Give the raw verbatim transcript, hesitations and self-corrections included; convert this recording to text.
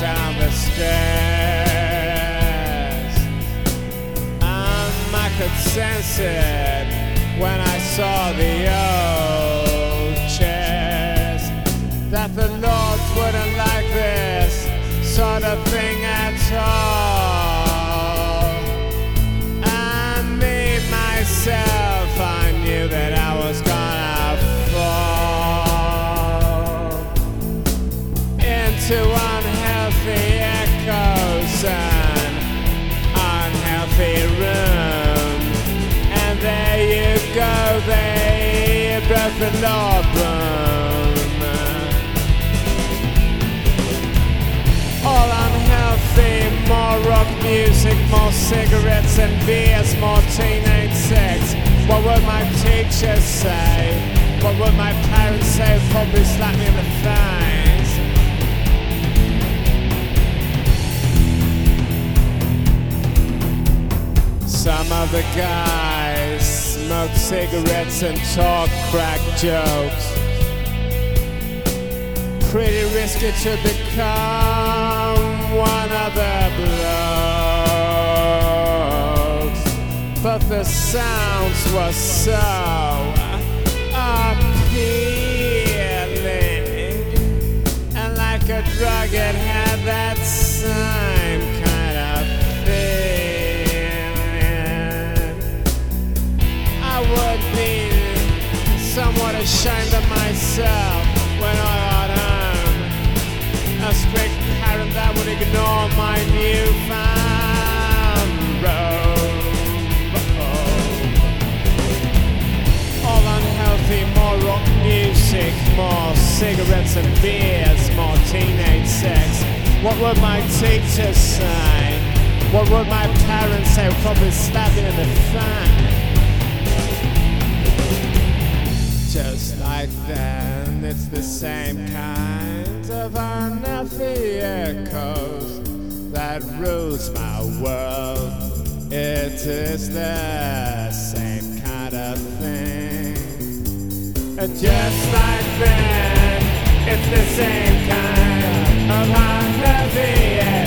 down the stairs, and I could sense it when I saw the old chairs, that the Lords wouldn't like this sort of thing at all. And me, myself, I knew that I was gonna fall into unhealthy echoes and unhealthy rooms. And there you go, they broke the law boom. All unhealthy, more rock music, more cigarettes and beers, more teenage sex. What would my teachers say? What would my parents say? Probably slap me in the face. Some of the guys smoke cigarettes and talk crack jokes. Pretty risky to become one of the blokes, but the sounds were so appealing, and like a drug it had that same kind of feeling. I would be somewhat ashamed of myself when I got home, a strict parent that would ignore my newfound robe. All unhealthy, more rock music, more cigarettes and beers, more teenage sex. What would my teachers say? What would my parents say? Probably slap me in the face. Just like then, it's the same kind of unhealthy echoes that rules my world. It is the same kind of thing. Just like then, it's the same kind of unhealthy echoes